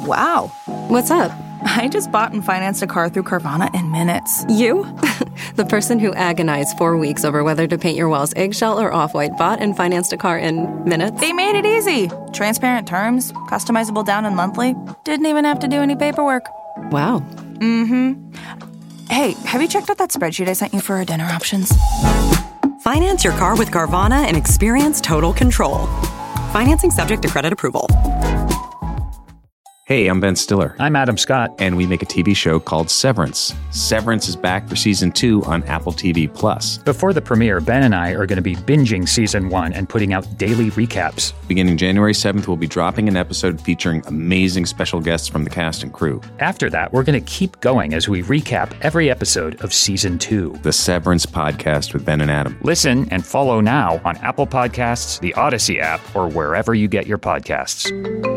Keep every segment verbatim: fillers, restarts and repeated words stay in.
Wow. What's up? I just bought and financed a car through Carvana in minutes. You? The person who agonized four weeks over whether to paint your walls eggshell or off-white bought and financed a car in minutes? They made it easy. Transparent terms, customizable down and monthly. Didn't even have to do any paperwork. Wow. Mm-hmm. Hey, have you checked out that spreadsheet I sent you for our dinner options? Finance your car with Carvana and experience total control. Financing subject to credit approval. Hey, I'm Ben Stiller. I'm Adam Scott. And we make a T V show called Severance. Severance is back for season two on Apple T V Plus. Before the premiere, Ben and I are going to be binging season one and putting out daily recaps. Beginning January seventh, we'll be dropping an episode featuring amazing special guests from the cast and crew. After that, we're going to keep going as we recap every episode of season two. The Severance Podcast with Ben and Adam. Listen and follow now on Apple Podcasts, the Odyssey app, or wherever you get your podcasts.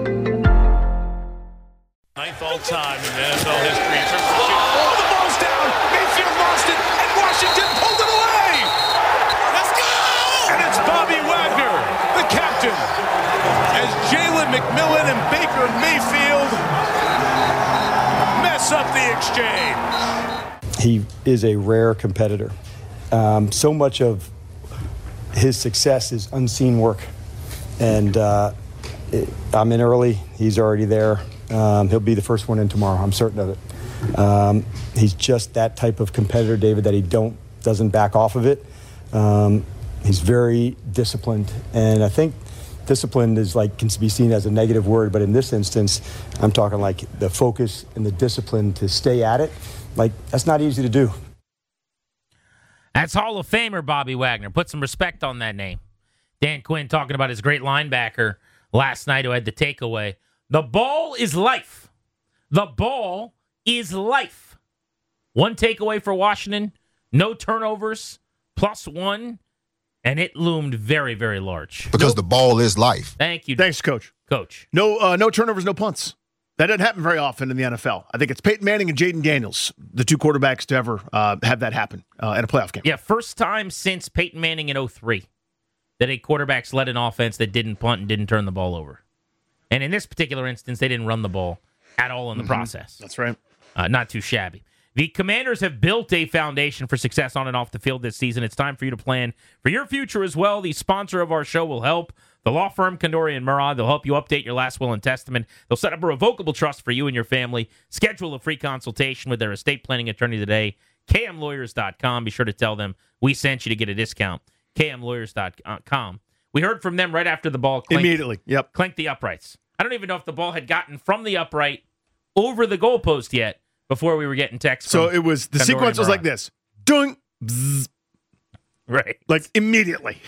Ninth all-time in N F L history. Oh, the ball's down. Mayfield lost it, and Washington pulled it away. Let's go! And it's Bobby Wagner, the captain, as Jalen McMillan and Baker Mayfield mess up the exchange. He is a rare competitor. Um, so much of his success is unseen work. And uh, it, I'm in early. He's already there. Um, he'll be the first one in tomorrow. I'm certain of it. Um, he's just that type of competitor, David, that he don't doesn't back off of it. Um, he's very disciplined, and I think disciplined is like can be seen as a negative word, but in this instance, I'm talking like the focus and the discipline to stay at it. Like that's not easy to do. That's Hall of Famer Bobby Wagner. Put some respect on that name. Dan Quinn talking about his great linebacker last night who had the takeaway. The ball is life. The ball is life. One takeaway for Washington, no turnovers, plus one, and it loomed very, very large. Because nope. the ball is life. Thank you. Thanks, Coach. Coach. No uh, no turnovers, no punts. That doesn't happen very often in the N F L. I think it's Peyton Manning and Jaden Daniels, the two quarterbacks to ever uh, have that happen uh, at a playoff game. Yeah, first time since Peyton Manning in oh three that a quarterback's led an offense that didn't punt and didn't turn the ball over. And in this particular instance, they didn't run the ball at all in the mm-hmm. process. That's right. Uh, not too shabby. The Commanders have built a foundation for success on and off the field this season. It's time for you to plan for your future as well. The sponsor of our show will help. The law firm Kandori and Murad. They'll help you update your last will and testament. They'll set up a revocable trust for you and your family. Schedule a free consultation with their estate planning attorney today. K M lawyers dot com. Be sure to tell them we sent you to get a discount. K M lawyers dot com. We heard from them right after the ball clanked, immediately. Yep, clanked the uprights. I don't even know if the ball had gotten from the upright over the goalpost yet before we were getting texts. So it was the Kandori sequence was like this: dunk, bzz, right, like immediately.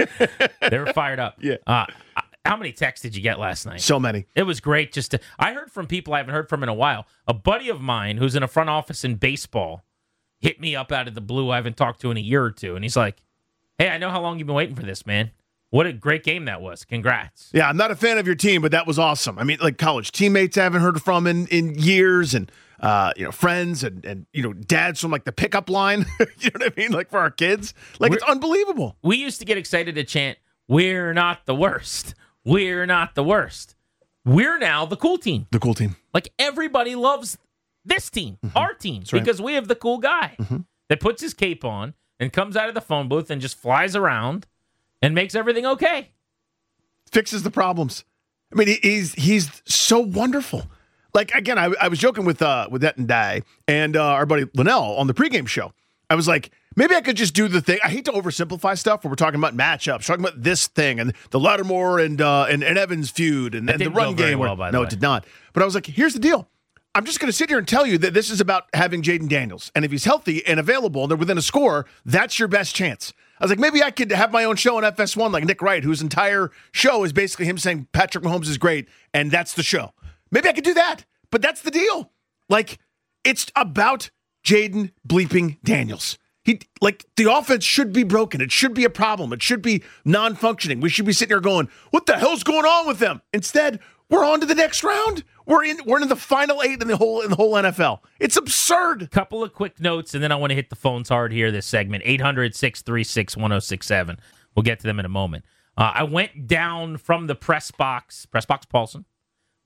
They were fired up. Yeah. Uh, how many texts did you get last night? So many. It was great. Just to, I heard from people I haven't heard from in a while. A buddy of mine who's in a front office in baseball hit me up out of the blue. I haven't talked to in a year or two, and he's like, "Hey, I know how long you've been waiting for this, man. What a great game that was. Congrats." Yeah, I'm not a fan of your team, but that was awesome. I mean, like college teammates I haven't heard from in, in years, and uh, you know, friends and and you know, dads from like the pickup line. You know what I mean? Like for our kids. Like we're, it's unbelievable. We used to get excited to chant, "We're not the worst. We're not the worst." We're now the cool team. The cool team. Like everybody loves this team, mm-hmm. our team, That's right. because we have the cool guy mm-hmm. that puts his cape on and comes out of the phone booth and just flies around and makes everything okay. Fixes the problems. I mean, he, he's he's so wonderful. Like, again, I, I was joking with uh, with Et and Dai and uh, our buddy Linnell on the pregame show. I was like, maybe I could just do the thing. I hate to oversimplify stuff when we're talking about matchups, talking about this thing and the Lattimore and uh, and, and Evans feud and, and the run game. Well, by the no, way. it did not. But I was like, here's the deal. I'm just going to sit here and tell you that this is about having Jaden Daniels. And if he's healthy and available and they're within a score, that's your best chance. I was like, maybe I could have my own show on F S one like Nick Wright, whose entire show is basically him saying Patrick Mahomes is great, and that's the show. Maybe I could do that, but that's the deal. Like, it's about Jaden bleeping Daniels. He like the offense should be broken. It should be a problem. It should be non-functioning. We should be sitting here going, what the hell's going on with them? Instead, we're on to the next round. We're in we're in the final eight in the whole in the whole N F L. It's absurd. Couple of quick notes, and then I want to hit the phones hard here this segment. eight hundred, six three six, one oh six seven. We'll get to them in a moment. Uh, I went down from the press box, press box Paulson,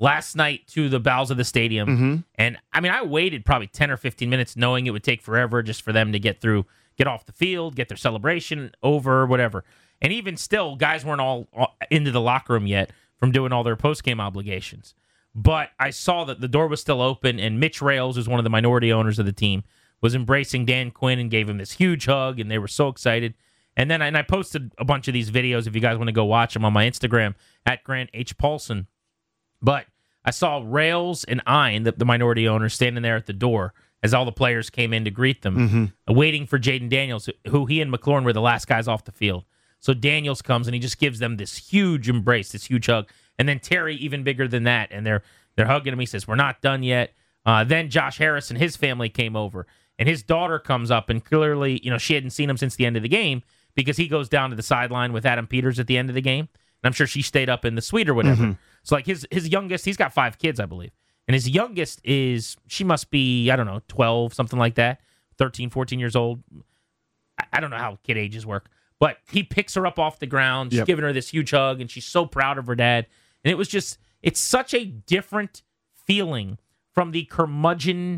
last night to the bowels of the stadium. Mm-hmm. And, I mean, I waited probably ten or fifteen minutes knowing it would take forever just for them to get through, get off the field, get their celebration over, whatever. And even still, guys weren't all into the locker room yet from doing all their post-game obligations. But I saw that the door was still open, and Mitch Rales, who's one of the minority owners of the team, was embracing Dan Quinn and gave him this huge hug, and they were so excited. And then and I posted a bunch of these videos if you guys want to go watch them on my Instagram, at Grant H. Paulson. But I saw Rales and Ein, the, the minority owners, standing there at the door as all the players came in to greet them, mm-hmm. waiting for Jaden Daniels, who he and McLaurin were the last guys off the field. So Daniels comes, and he just gives them this huge embrace, this huge hug. And then Terry, even bigger than that, and they're they're hugging him. He says, "We're not done yet." Uh, then Josh Harris and his family came over, and his daughter comes up, and clearly, you know, she hadn't seen him since the end of the game because he goes down to the sideline with Adam Peters at the end of the game. And I'm sure she stayed up in the suite or whatever. Mm-hmm. So, like, his his youngest, he's got five kids, I believe. And his youngest is, she must be, I don't know, twelve, something like that, thirteen, fourteen years old. I, I don't know how kid ages work. But he picks her up off the ground. She's yep. giving her this huge hug, and she's so proud of her dad. And it was just, it's such a different feeling from the curmudgeon,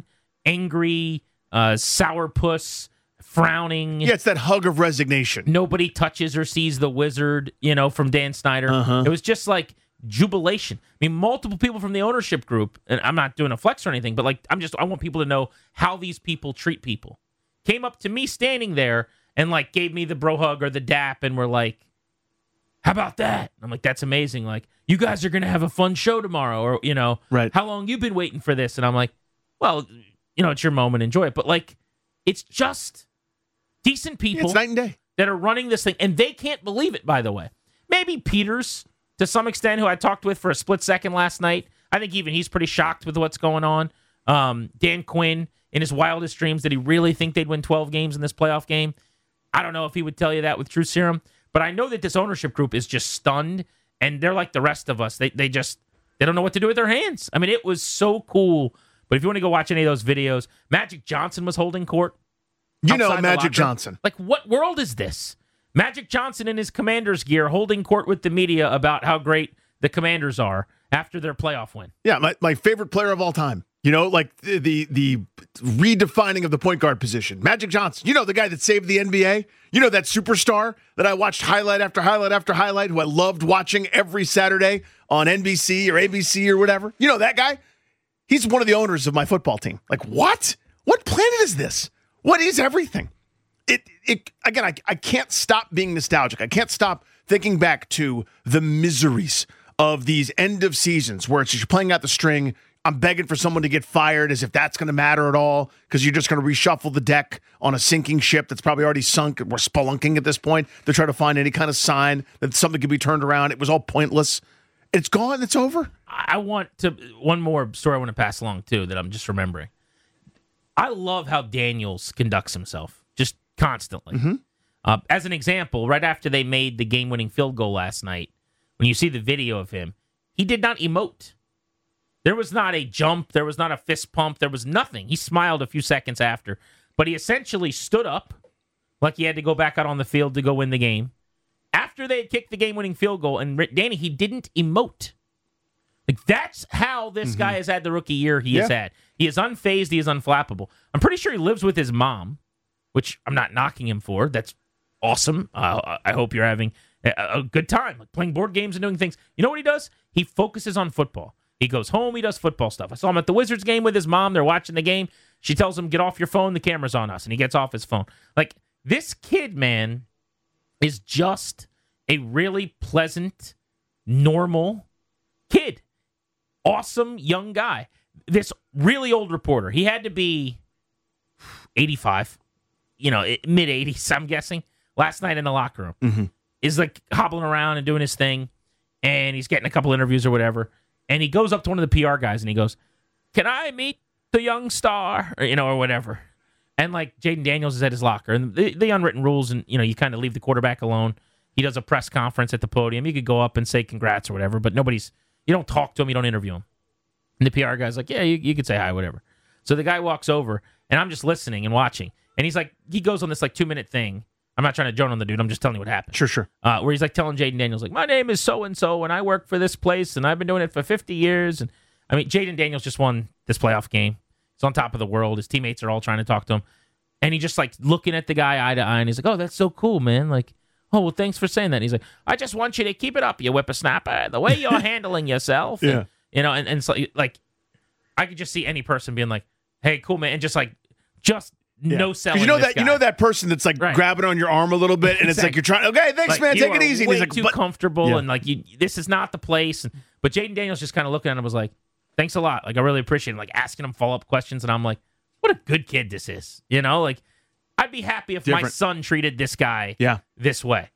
angry, uh, sourpuss, frowning. Yeah, it's that hug of resignation. Nobody touches or sees the wizard, you know, from Dan Snyder. Uh-huh. It was just like jubilation. I mean, multiple people from the ownership group, and I'm not doing a flex or anything, but like, I'm just, I want people to know how these people treat people. Came up to me standing there and like gave me the bro hug or the dap and were like, "How about that?" I'm like, "That's amazing. Like, you guys are going to have a fun show tomorrow." Or, you know, right. "How long you been waiting for this?" And I'm like, "Well, you know, it's your moment. Enjoy it." But like, it's just decent people yeah, it's night and day. that are running this thing. And they can't believe it, by the way. Maybe Peters, to some extent, who I talked with for a split second last night. I think even he's pretty shocked with what's going on. Um, Dan Quinn, in his wildest dreams, did he really think they'd win twelve games in this playoff game? I don't know if he would tell you that with true serum, but I know that this ownership group is just stunned, and they're like the rest of us. They they just they don't know what to do with their hands. I mean, it was so cool. But if you want to go watch any of those videos, Magic Johnson was holding court. You know Magic Johnson. Like, what world is this? Magic Johnson in his Commanders gear holding court with the media about how great the Commanders are after their playoff win. Yeah, my, my favorite player of all time. You know, like the, the the redefining of the point guard position. Magic Johnson, you know, the guy that saved the N B A. You know, that superstar that I watched highlight after highlight after highlight, who I loved watching every Saturday on N B C or A B C or whatever. You know that guy? He's one of the owners of my football team. Like, what? What planet is this? What is everything? It, it again, I, I can't stop being nostalgic. I can't stop thinking back to the miseries of these end of seasons where it's just playing out the string. I'm begging for someone to get fired as if that's going to matter at all because you're just going to reshuffle the deck on a sinking ship that's probably already sunk. We're spelunking at this point to try to find any kind of sign that something could be turned around. It was all pointless. It's gone. It's over. I want to, one more story I want to pass along too that I'm just remembering. I love how Daniels conducts himself just constantly. Mm-hmm. Uh, as an example, right after they made the game-winning field goal last night, when you see the video of him, he did not emote. There was not a jump. There was not a fist pump. There was nothing. He smiled a few seconds after, but he essentially stood up like he had to go back out on the field to go win the game. After they had kicked the game-winning field goal, and Danny, he didn't emote. Like, that's how this mm-hmm. guy has had the rookie year he yeah. has had. He is unfazed. He is unflappable. I'm pretty sure he lives with his mom, which I'm not knocking him for. That's awesome. Uh, I hope you're having a, a good time, like playing board games and doing things. You know what he does? He focuses on football. He goes home. He does football stuff. I saw him at the Wizards game with his mom. They're watching the game. She tells him, "Get off your phone. The camera's on us." And he gets off his phone. Like, this kid, man, is just a really pleasant, normal kid. Awesome young guy. This really old reporter, he had to be eighty-five, you know, mid-eighties, I'm guessing, last night in the locker room. Mm-hmm. Is like hobbling around and doing his thing, and he's getting a couple interviews or whatever, and he goes up to one of the P R guys, and he goes, "Can I meet the young star?" Or, you know, or whatever. And, like, Jaden Daniels is at his locker, and the, the unwritten rules, and, you know, you kind of leave the quarterback alone. He does a press conference at the podium. You could go up and say congrats or whatever, but nobody's, you don't talk to him, you don't interview him. And the P R guy's like, "Yeah, you, you could say hi, whatever." So the guy walks over, and I'm just listening and watching. And he's like, he goes on this like two-minute thing. I'm not trying to joan on the dude. I'm just telling you what happened. Sure, sure. Uh, where he's like telling Jaden Daniels, like, "My name is so-and-so, and I work for this place, and I've been doing it for fifty years." And I mean, Jaden Daniels just won this playoff game. He's on top of the world. His teammates are all trying to talk to him. And he just like looking at the guy eye to eye, and he's like, "Oh, that's so cool, man! Like, oh, well, thanks for saying that." And he's like, "I just want you to keep it up, you whippersnapper. The way you're handling yourself, yeah, and, you know." And, and so, like, I could just see any person being like, "Hey, cool, man," and just like, just yeah. no selling. You know this that guy. you know that person that's like right. grabbing on your arm a little bit, and exactly. it's like you're trying. Okay, thanks, like, man. You Take it easy. Way and he's like, too but, comfortable, yeah. and like, you, this is not the place. And, but Jaden Daniels just kind of looking at him was like, "Thanks a lot. Like, I really appreciate it." Like asking him follow up questions, and I'm like, "What a good kid this is." You know, like. I'd be happy if Different. my son treated this guy yeah. this way.